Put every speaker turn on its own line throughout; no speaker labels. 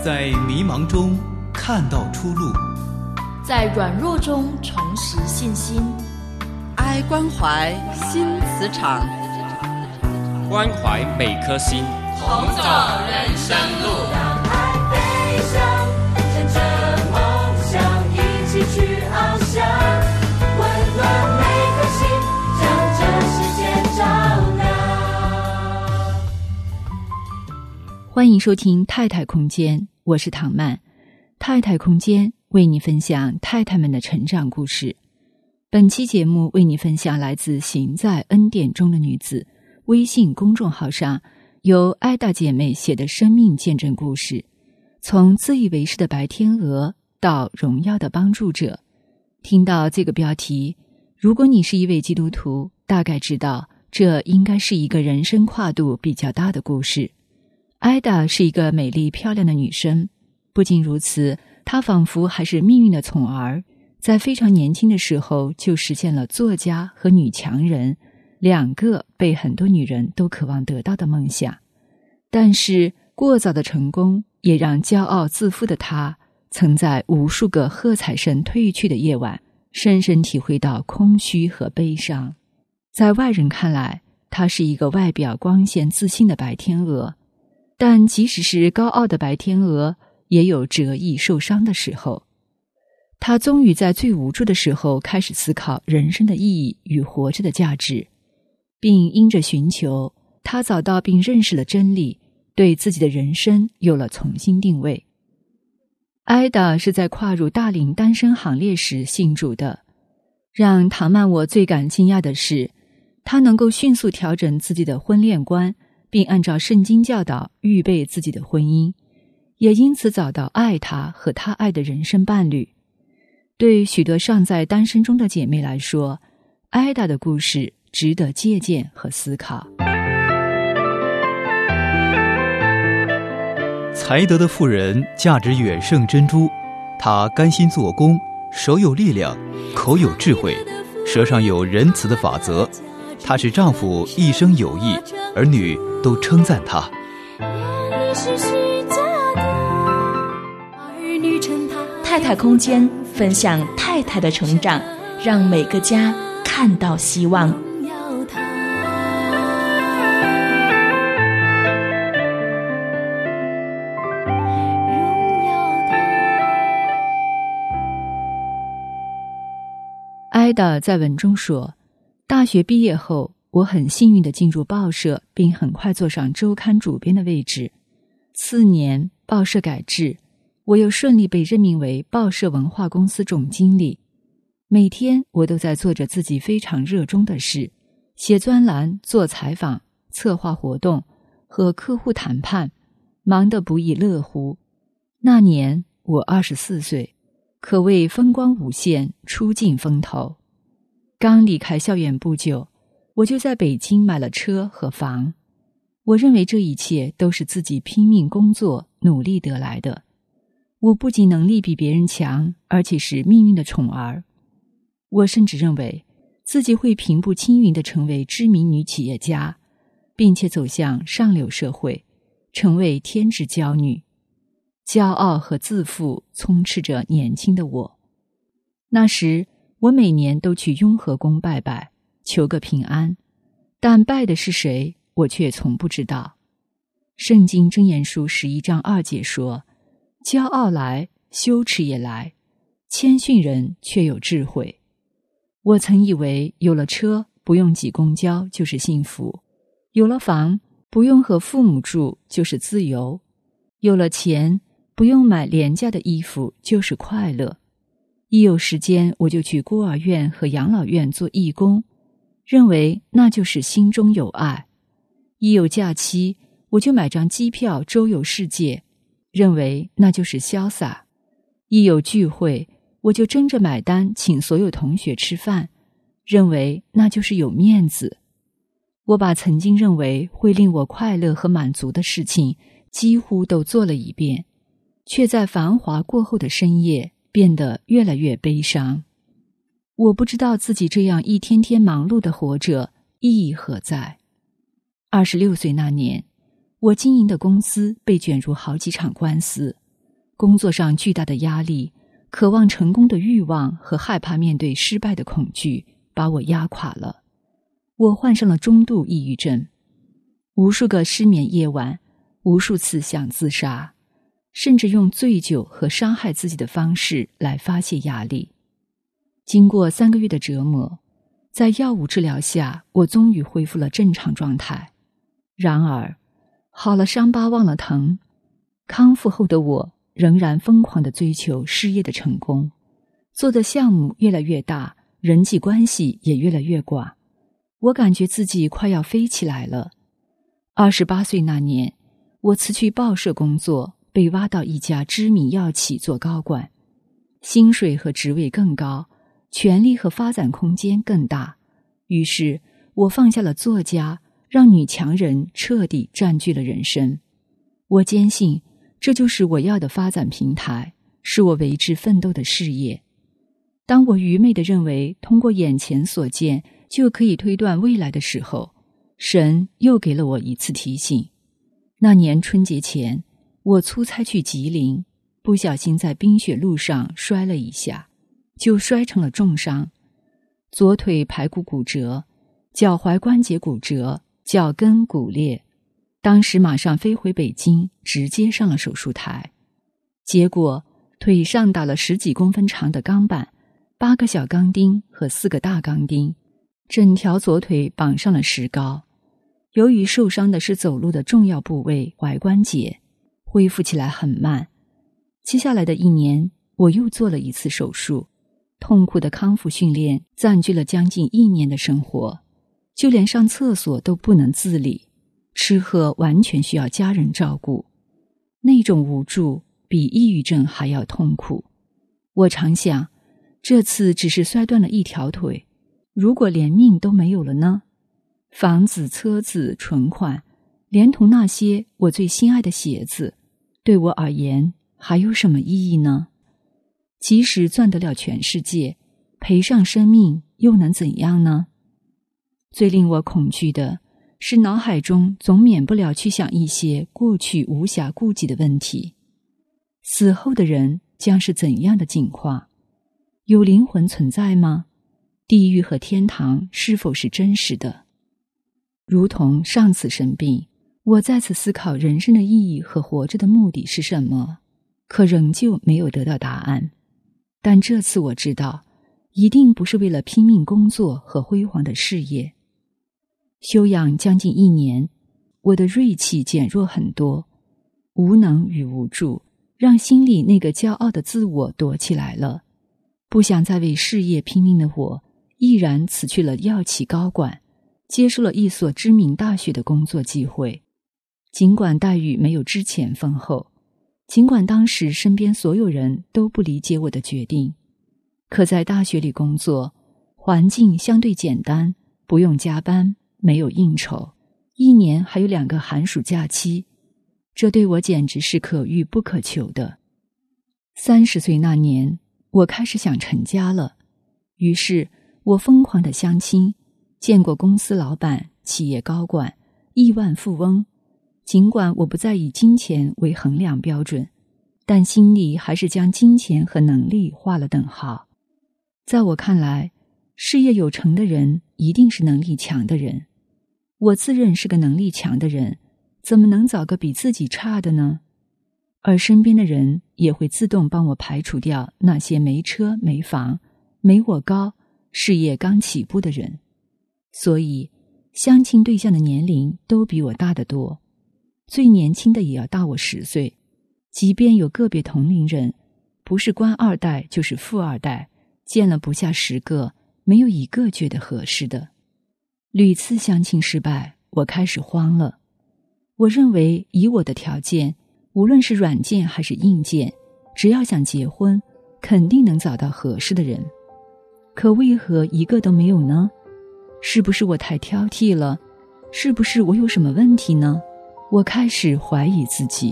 在迷茫中看到出路，
在软弱中重拾信心。
爱关怀新磁场，
关怀每颗心，
同走人生路。
让爱飞翔，乘着梦想一起去翱翔，温暖每颗心，将这世界照亮。
欢迎收听太太空间，我是唐曼。太太空间为你分享太太们的成长故事。本期节目为你分享来自行在恩典中的女子微信公众号上由艾达姐妹写的生命见证故事，从自以为是的白天鹅到荣耀的帮助者。听到这个标题，如果你是一位基督徒，大概知道这应该是一个人生跨度比较大的故事。艾达是一个美丽漂亮的女生，不仅如此，她仿佛还是命运的宠儿，在非常年轻的时候就实现了作家和女强人两个被很多女人都渴望得到的梦想。但是过早的成功也让骄傲自负的她曾在无数个喝彩声褪去的夜晚深深体会到空虚和悲伤。在外人看来，她是一个外表光鲜自信的白天鹅，但即使是高傲的白天鹅也有折翼受伤的时候。他终于在最无助的时候开始思考人生的意义与活着的价值，并因着寻求，他找到并认识了真理，对自己的人生有了重新定位。艾达是在跨入大龄单身行列时信主的。让唐曼我最感惊讶的是，他能够迅速调整自己的婚恋观，并按照圣经教导预备自己的婚姻，也因此找到爱他和他爱的人生伴侣。对许多尚在单身中的姐妹来说，艾达的故事值得借鉴和思考。
才德的妇人价值远胜珍珠，她甘心做工，手有力量，口有智慧，舌上有仁慈的法则。她使丈夫一生有益，儿女都称赞她。
太太空间分享太太的成长，让每个家看到希望。
艾达在文中说，大学毕业后，我很幸运地进入报社，并很快坐上周刊主编的位置。次年报社改制，我又顺利被任命为报社文化公司总经理。每天我都在做着自己非常热衷的事，写专栏、做采访、策划活动，和客户谈判，忙得不亦乐乎。那年我24岁，可谓风光无限，出尽风头。刚离开校园不久，我就在北京买了车和房。我认为这一切都是自己拼命工作努力得来的。我不仅能力比别人强，而且是命运的宠儿。我甚至认为自己会平步青云地成为知名女企业家，并且走向上流社会，成为天之骄女。骄傲和自负充斥着年轻的我。那时我每年都去雍和宫拜拜，求个平安，但拜的是谁，我却从不知道。圣经箴言书11章2节说，骄傲来，羞耻也来，谦逊人却有智慧。我曾以为有了车不用挤公交就是幸福，有了房不用和父母住就是自由，有了钱不用买廉价的衣服就是快乐。一有时间我就去孤儿院和养老院做义工，认为那就是心中有爱。一有假期我就买张机票周游世界，认为那就是潇洒。一有聚会我就争着买单请所有同学吃饭，认为那就是有面子。我把曾经认为会令我快乐和满足的事情几乎都做了一遍，却在繁华过后的深夜变得越来越悲伤。我不知道自己这样一天天忙碌地活着意义何在。26岁那年，我经营的公司被卷入好几场官司， 工作上巨大的压力，渴望成功的欲望和害怕面对失败的恐惧把我压垮了。我患上了中度抑郁症，无数个失眠夜晚，无数次想自杀，甚至用醉酒和伤害自己的方式来发泄压力。经过3个月的折磨，在药物治疗下，我终于恢复了正常状态。然而，好了伤疤忘了疼，康复后的我仍然疯狂地追求事业的成功，做的项目越来越大，人际关系也越来越广。我感觉自己快要飞起来了。28岁那年，我辞去报社工作，被挖到一家知名药企做高管，薪水和职位更高，权力和发展空间更大。于是我放下了作家，让女强人彻底占据了人生。我坚信这就是我要的发展平台，是我为之奋斗的事业。当我愚昧地认为通过眼前所见就可以推断未来的时候，神又给了我一次提醒。那年春节前，我出差去吉林，不小心在冰雪路上摔了一下，就摔成了重伤，左腿排骨骨折，脚踝关节骨折，脚跟骨裂。当时马上飞回北京，直接上了手术台。结果腿上打了10几公分长的钢板，8个小钢钉和4个大钢钉，整条左腿绑上了石膏。由于受伤的是走路的重要部位踝关节，恢复起来很慢。接下来的1年，我又做了一次手术，痛苦的康复训练占据了将近1年的生活，就连上厕所都不能自理，吃喝完全需要家人照顾。那种无助比抑郁症还要痛苦。我常想，这次只是摔断了一条腿，如果连命都没有了呢？房子、车子、存款，连同那些我最心爱的鞋子，对我而言还有什么意义呢？即使赚得了全世界，赔上生命又能怎样呢？最令我恐惧的是，脑海中总免不了去想一些过去无暇顾及的问题。死后的人将是怎样的境况？有灵魂存在吗？地狱和天堂是否是真实的？如同上次生病，我再次思考人生的意义和活着的目的是什么，可仍旧没有得到答案。但这次我知道，一定不是为了拼命工作和辉煌的事业。休养将近1年，我的锐气减弱很多，无能与无助让心里那个骄傲的自我躲起来了。不想再为事业拼命的我，毅然辞去了药企高管，接受了一所知名大学的工作机会。尽管待遇没有之前丰厚，尽管当时身边所有人都不理解我的决定，可在大学里工作，环境相对简单，不用加班，没有应酬，1年还有2个寒暑假期，这对我简直是可遇不可求的。30岁那年，我开始想成家了，于是我疯狂地相亲，见过公司老板、企业高管、亿万富翁。尽管我不再以金钱为衡量标准，但心里还是将金钱和能力画了等号。在我看来，事业有成的人一定是能力强的人。我自认是个能力强的人，怎么能找个比自己差的呢？而身边的人也会自动帮我排除掉那些没车没房、没我高、事业刚起步的人。所以相亲对象的年龄都比我大得多，最年轻的也要大我10岁。即便有个别同龄人，不是官2代就是富2代，见了不下10个，没有1个觉得合适的。屡次相亲失败，我开始慌了。我认为以我的条件，无论是软件还是硬件，只要想结婚，肯定能找到合适的人。可为何1个都没有呢？是不是我太挑剔了？是不是我有什么问题呢？我开始怀疑自己。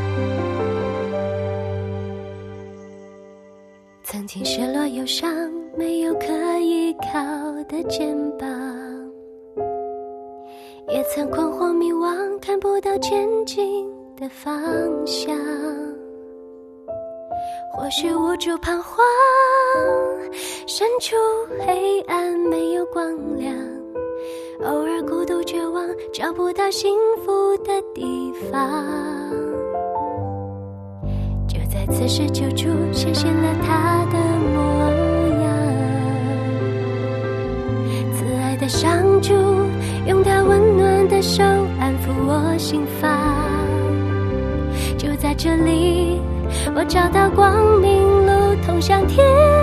曾经失落忧伤没有可以靠的肩膀，也曾困惑迷惘，看不到前进的方向。或许无助彷徨，身处黑暗没有光亮，偶尔孤独绝望，找不到幸福的地方。就在此时救主显现了他的模样，慈爱的上主用他温暖的手安抚我心房。就在这里我找到光明路，通向天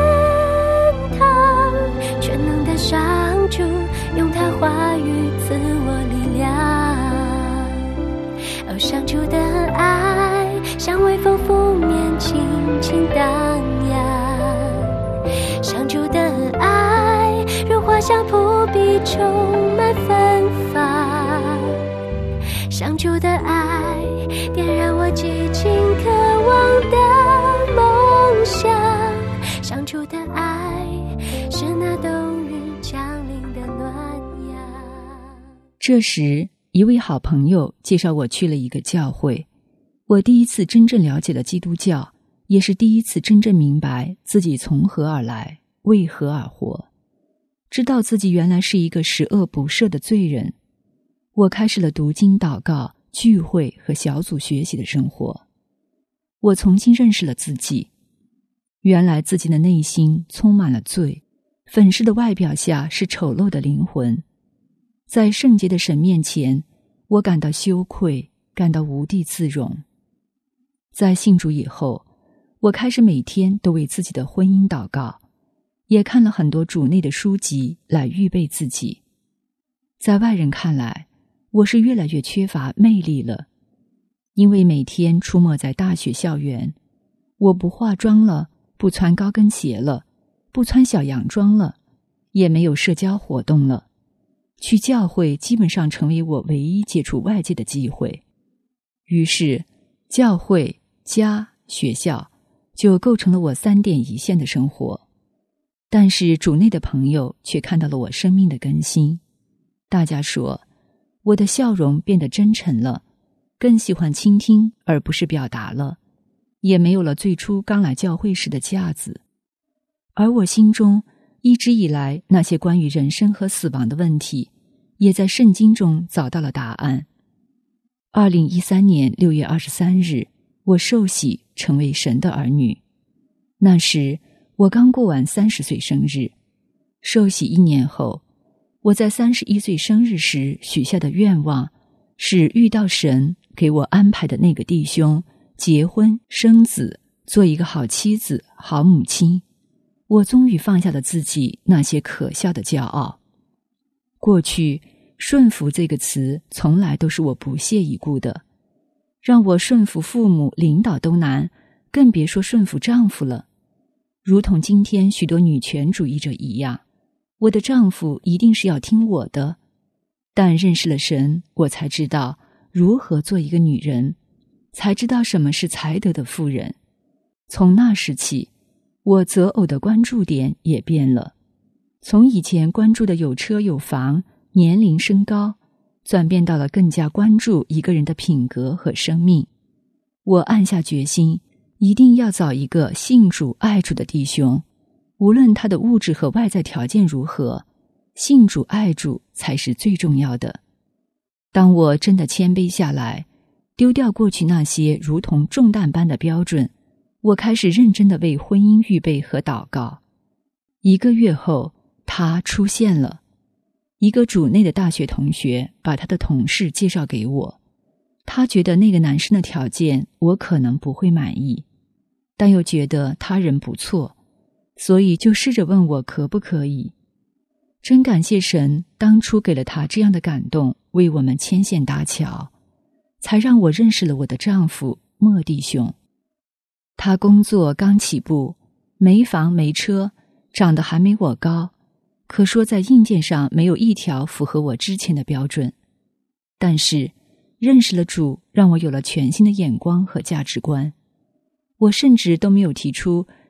堂。全能的上主用他话语赐我力量，哦，上主的爱像微风拂面轻轻荡漾，上主的爱如花香扑鼻充满芬芳，上主的爱点燃我激情渴望的梦想，上主的爱是那冬日降临的暖阳。
这时一位好朋友介绍我去了一个教会，我第一次真正了解了基督教，也是第一次真正明白自己从何而来，为何而活，知道自己原来是一个十恶不赦的罪人。我开始了读经、祷告、聚会和小组学习的生活。我重新认识了自己，原来自己的内心充满了罪，粉饰的外表下是丑陋的灵魂。在圣洁的神面前，我感到羞愧，感到无地自容。在信主以后，我开始每天都为自己的婚姻祷告，也看了很多主内的书籍来预备自己。在外人看来，我是越来越缺乏魅力了，因为每天出没在大学校园，我不化妆了，不穿高跟鞋了，不穿小洋装了，也没有社交活动了。去教会基本上成为我唯一接触外界的机会。于是，教会、家、学校就构成了我3点一线的生活。但是主内的朋友却看到了我生命的更新。大家说，我的笑容变得真诚了，更喜欢倾听而不是表达了，也没有了最初刚来教会时的架子。而我心中一直以来那些关于人生和死亡的问题，也在圣经中找到了答案。2013年6月23日，我受洗成为神的儿女。那时我刚过完30岁生日。受洗1年后，我在31岁生日时许下的愿望是遇到神给我安排的那个弟兄，结婚生子，做一个好妻子、好母亲。我终于放下了自己那些可笑的骄傲。过去顺服这个词从来都是我不屑一顾的，让我顺服父母领导都难，更别说顺服丈夫了。如同今天许多女权主义者一样，我的丈夫一定是要听我的。但认识了神，我才知道如何做一个女人，才知道什么是才德的妇人。从那时起，我择偶的关注点也变了，从以前关注的有车有房、年龄身高，转变到了更加关注一个人的品格和生命。我暗下决心，一定要找一个信主爱主的弟兄，无论他的物质和外在条件如何，信主爱主才是最重要的。当我真的谦卑下来，丢掉过去那些如同重担般的标准，我开始认真地为婚姻预备和祷告。1个月后，他出现了。一个主内的大学同学把他的同事介绍给我，他觉得那个男生的条件我可能不会满意，但又觉得他人不错，所以就试着问我可不可以。真感谢神当初给了他这样的感动，为我们牵线搭桥，才让我认识了我的丈夫莫弟兄。他工作刚起步，没房没车，长得还没我高，可说在硬件上没有一条符合我之前的标准。但是认识了主，让我有了全新的眼光和价值观。我甚至都没有提出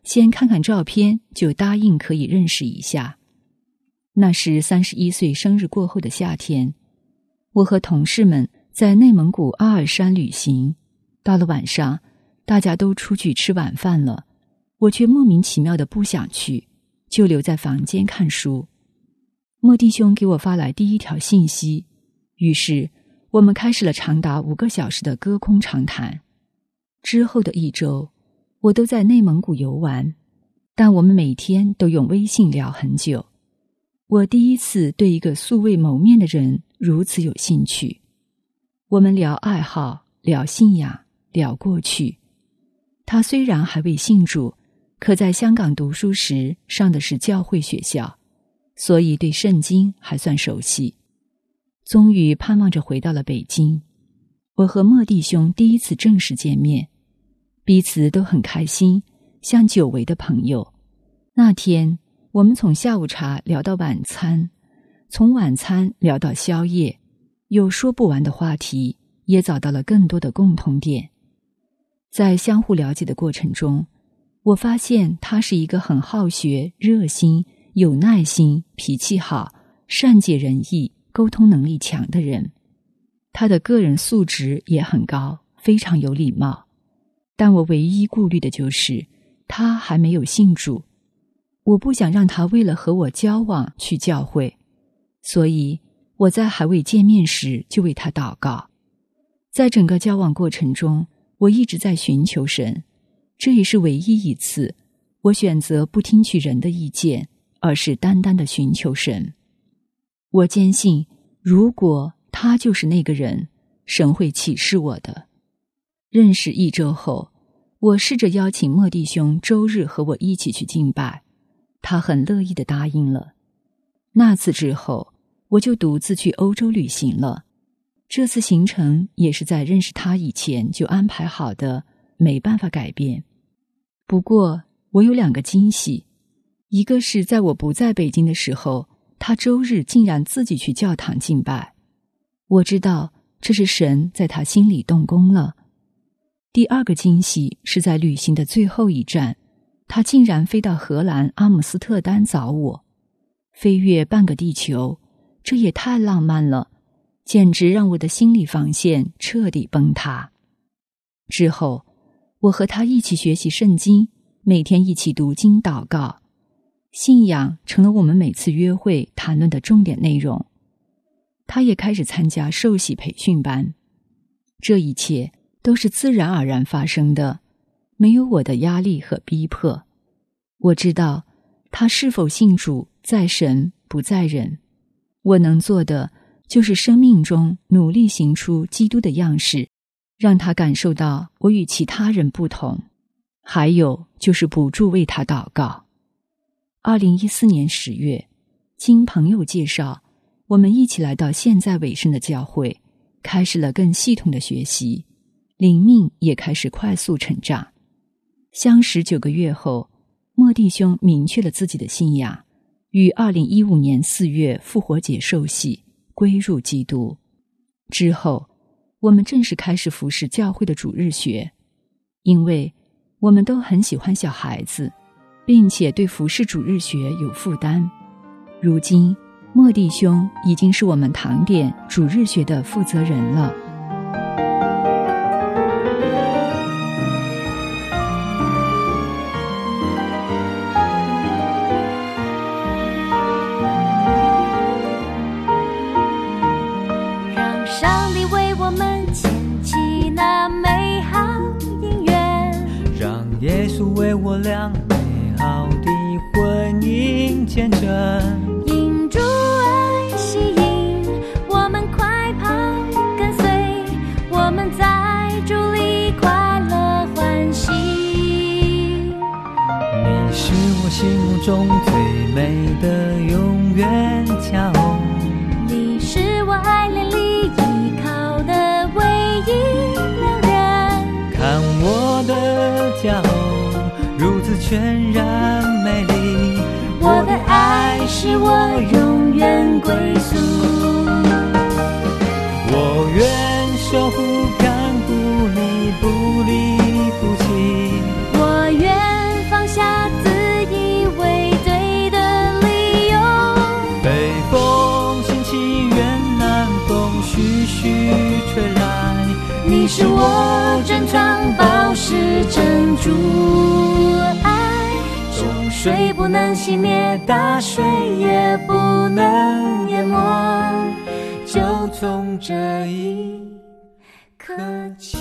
先看看照片就答应可以认识一下。那是31岁生日过后的夏天，我和同事们在内蒙古阿尔山旅行，到了晚上，大家都出去吃晚饭了，我却莫名其妙的不想去，就留在房间看书。莫弟兄给我发来第一条信息，于是我们开始了长达5个小时的隔空长谈。之后的1周，我都在内蒙古游玩，但我们每天都用微信聊很久。我第一次对一个素未谋面的人如此有兴趣。我们聊爱好，聊信仰，聊过去。他虽然还未信主，可在香港读书时上的是教会学校，所以对圣经还算熟悉。终于盼望着回到了北京，我和莫弟兄第一次正式见面，彼此都很开心，像久违的朋友。那天我们从下午茶聊到晚餐，从晚餐聊到宵夜，有说不完的话题，也找到了更多的共同点。在相互了解的过程中，我发现他是一个很好学、热心、有耐心、脾气好、善解人意、沟通能力强的人。他的个人素质也很高，非常有礼貌。但我唯一顾虑的就是他还没有信主，我不想让他为了和我交往去教会，所以我在还未见面时就为他祷告。在整个交往过程中，我一直在寻求神，这也是唯一一次我选择不听取人的意见，而是单单的寻求神。我坚信，如果他就是那个人，神会启示我的。认识1周后，我试着邀请莫弟兄周日和我一起去敬拜，他很乐意地答应了。那次之后，我就独自去欧洲旅行了。这次行程也是在认识他以前就安排好的，没办法改变。不过我有2个惊喜，一个是在我不在北京的时候，他周日竟然自己去教堂敬拜，我知道这是神在他心里动工了。第2个惊喜是在旅行的最后一站，他竟然飞到荷兰阿姆斯特丹找我，飞越半个地球，这也太浪漫了，简直让我的心理防线彻底崩塌。之后，我和他一起学习圣经，每天一起读经祷告，信仰成了我们每次约会谈论的重点内容。他也开始参加受洗培训班，这一切都是自然而然发生的，没有我的压力和逼迫。我知道他是否信主在神不在人，我能做的就是生命中努力行出基督的样式，让他感受到我与其他人不同，还有就是不住为他祷告。2014年10月，经朋友介绍，我们一起来到现在委身的教会，开始了更系统的学习，灵命也开始快速成长。相识9个月后，莫弟兄明确了自己的信仰，于2015年4月复活节受洗，归入基督。之后，我们正式开始服侍教会的主日学，因为我们都很喜欢小孩子，并且对服侍主日学有负担。如今，莫弟兄已经是我们堂点主日学的负责人了。
让上帝为我们牵起那美好姻缘，
让耶稣为我俩美好的婚姻见证。
因主爱吸引，我们快跑跟随，我们在主里快乐欢喜。
你是我心目中最美的永远骄傲，
你是我爱恋里依靠的唯一良人。
看我的骄傲如此全然美丽，
我的爱是我永远归宿。
我愿守护看护你不离不弃，
我愿放下珍藏宝石珍珠，爱中水不能熄灭，大水也不能淹没，就从这一刻起。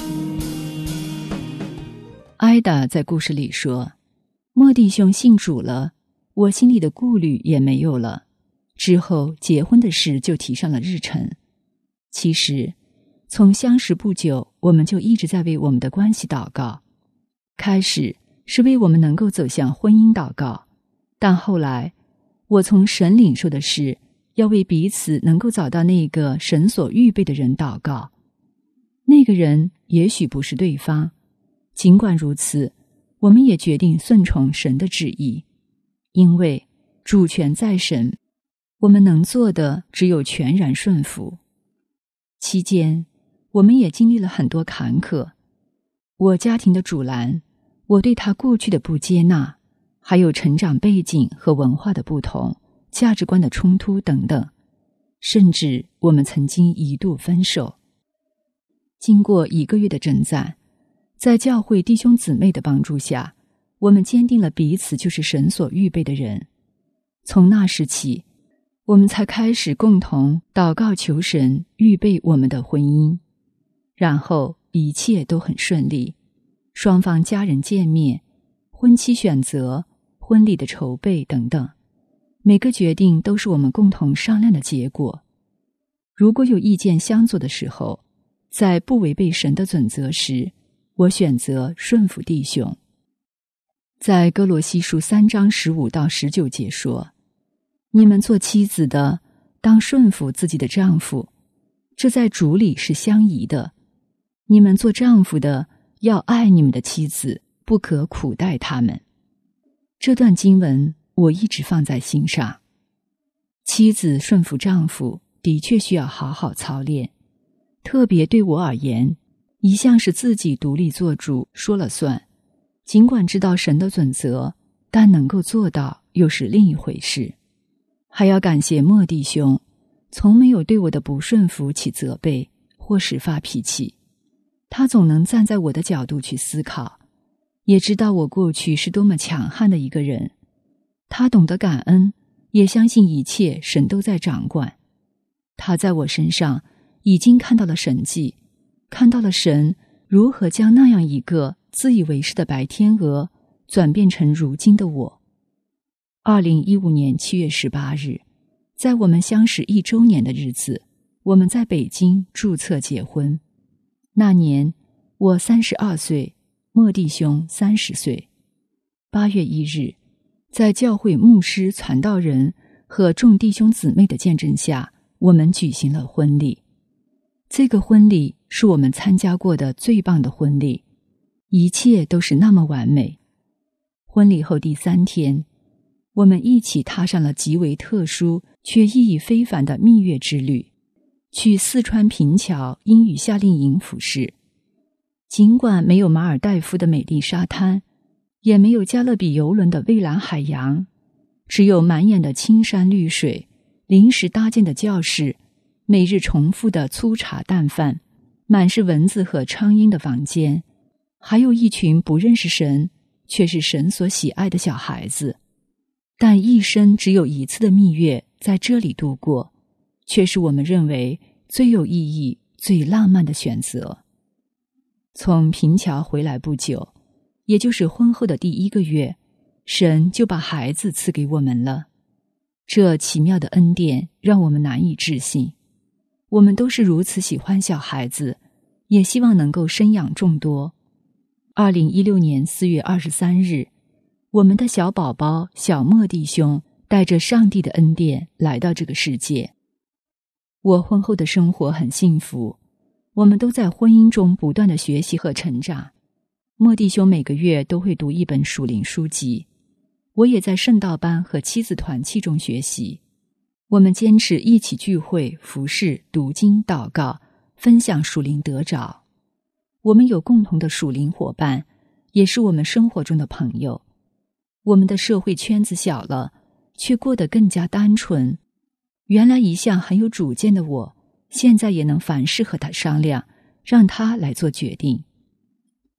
艾达在故事里说，莫弟兄信主了，我心里的顾虑也没有了，之后结婚的事就提上了日程。其实从相识不久，我们就一直在为我们的关系祷告。开始是为我们能够走向婚姻祷告，但后来我从神领受的是要为彼此能够找到那个神所预备的人祷告。那个人也许不是对方，尽管如此，我们也决定顺从神的旨意，因为主权在神，我们能做的只有全然顺服。期间我们也经历了很多坎坷，我家庭的阻拦，我对他过去的不接纳，还有成长背景和文化的不同，价值观的冲突等等，甚至我们曾经一度分手。经过1个月的征战，在教会弟兄姊妹的帮助下，我们坚定了彼此就是神所预备的人。从那时起，我们才开始共同祷告求神预备我们的婚姻，然后一切都很顺利，双方家人见面，婚期选择，婚礼的筹备等等，每个决定都是我们共同商量的结果。如果有意见相左的时候，在不违背神的准则时，我选择顺服弟兄。在哥罗西书3章15到19节说，你们做妻子的当顺服自己的丈夫，这在主里是相宜的。你们做丈夫的要爱你们的妻子，不可苦待他们。这段经文我一直放在心上。妻子顺服丈夫的确需要好好操练，特别对我而言，一向是自己独立做主，说了算。尽管知道神的准则，但能够做到又是另一回事。还要感谢莫弟兄，从没有对我的不顺服起责备或是发脾气。他总能站在我的角度去思考，也知道我过去是多么强悍的一个人。他懂得感恩，也相信一切神都在掌管。他在我身上已经看到了神迹，看到了神如何将那样一个自以为是的白天鹅转变成如今的我。2015年7月18日，在我们相识1周年的日子，我们在北京注册结婚。那年我32岁，莫弟兄30岁。8月1日，在教会牧师、传道人和众弟兄姊妹的见证下，我们举行了婚礼。这个婚礼是我们参加过的最棒的婚礼，一切都是那么完美。婚礼后第3天，我们一起踏上了极为特殊却意义非凡的蜜月之旅，去四川平桥英语夏令营服侍。尽管没有马尔代夫的美丽沙滩，也没有加勒比邮轮的蔚蓝海洋，只有满眼的青山绿水，临时搭建的教室，每日重复的粗茶淡饭，满是蚊子和苍蝇的房间，还有一群不认识神却是神所喜爱的小孩子。但一生只有一次的蜜月在这里度过，却是我们认为最有意义、最浪漫的选择。从平桥回来不久，也就是婚后的第1个月，神就把孩子赐给我们了。这奇妙的恩典让我们难以置信。我们都是如此喜欢小孩子，也希望能够生养众多。2016年4月23日，我们的小宝宝小莫弟兄带着上帝的恩典来到这个世界。我婚后的生活很幸福，我们都在婚姻中不断的学习和成长。莫弟兄每个月都会读一本属灵书籍，我也在圣道班和妻子团契中学习。我们坚持一起聚会、服侍、读经、祷告，分享属灵得着。我们有共同的属灵伙伴，也是我们生活中的朋友。我们的社会圈子小了，却过得更加单纯。原来一向很有主见的我，现在也能凡事和他商量，让他来做决定。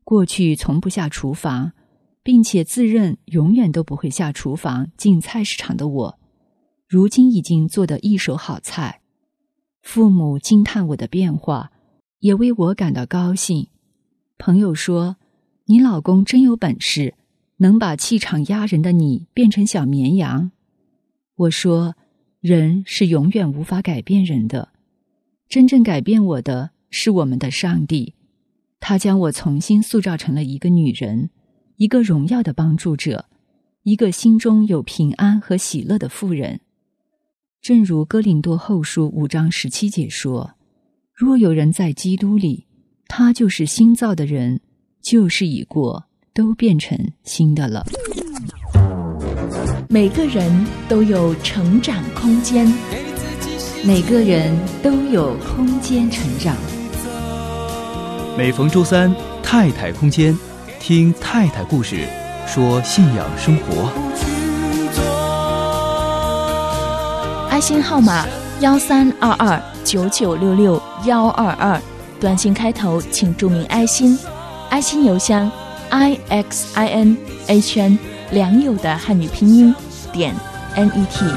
过去从不下厨房，并且自认永远都不会下厨房进菜市场的我，如今已经做得一手好菜。父母惊叹我的变化，也为我感到高兴。朋友说，你老公真有本事，能把气场压人的你变成小绵羊。我说，人是永远无法改变人的，真正改变我的是我们的上帝，他将我重新塑造成了一个女人，一个荣耀的帮助者，一个心中有平安和喜乐的妇人。正如哥林多后书5章17节说，若有人在基督里，他就是新造的人，旧事已过，都变成新的了。
每个人都有成长空间，
每个人都有空间成长。
每逢周三，太太空间，听太太故事，说信仰生活。
爱心号码132299662122，短信开头请注明爱心，爱心邮箱 IXINHN 良友的汉语拼音.net。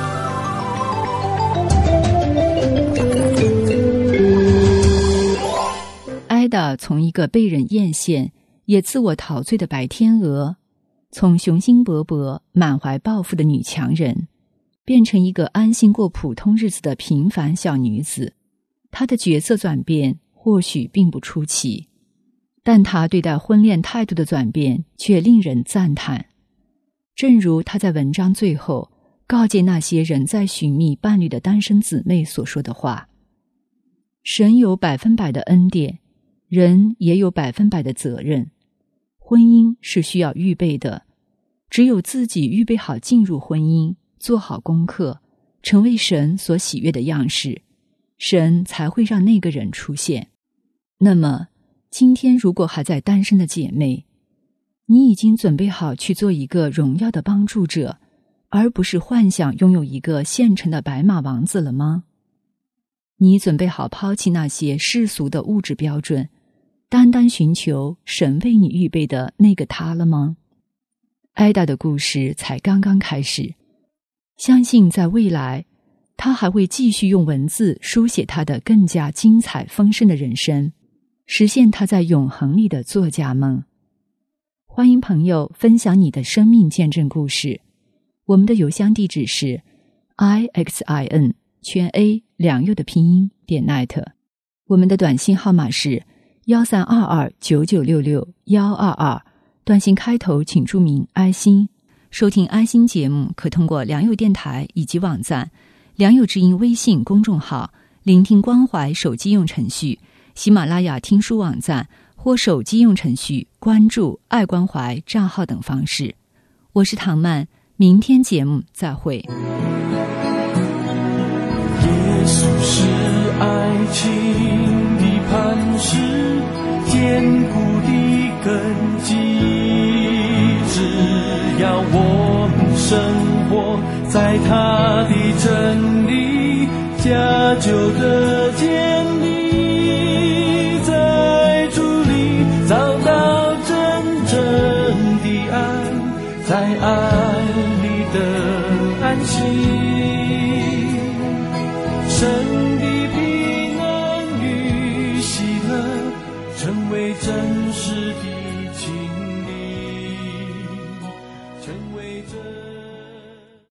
艾达从一个被人艳羡也自我陶醉的白天鹅，从雄心勃勃满怀抱负的女强人，变成一个安心过普通日子的平凡小女子。她的角色转变或许并不出奇，但她对待婚恋态度的转变却令人赞叹。正如她在文章最后告诫那些仍在寻觅伴侣的单身姊妹所说的话：神有100%的恩典，人也有100%的责任。婚姻是需要预备的，只有自己预备好进入婚姻，做好功课，成为神所喜悦的样式，神才会让那个人出现。那么，今天如果还在单身的姐妹，你已经准备好去做一个荣耀的帮助者，而不是幻想拥有一个现成的白马王子了吗？你准备好抛弃那些世俗的物质标准，单单寻求神为你预备的那个他了吗？艾达的故事才刚刚开始，相信在未来，他还会继续用文字书写他的更加精彩丰盛的人生，实现他在永恒里的作家梦。欢迎朋友分享你的生命见证故事，我们的邮箱地址是 IXIN良友的拼音.net， 我们的短信号码是132299662122，短信开头请注明爱心。收听爱心节目可通过良友电台以及网站、良友之音微信公众号、聆听关怀手机用程序、喜马拉雅听书网站或手机用程序关注爱关怀账号等方式。我是唐曼，明天节目再会。
耶稣是爱情的磐石，坚固的根基，只要我们生活在他的真理，家就得建立，在主里找到真正的爱，在爱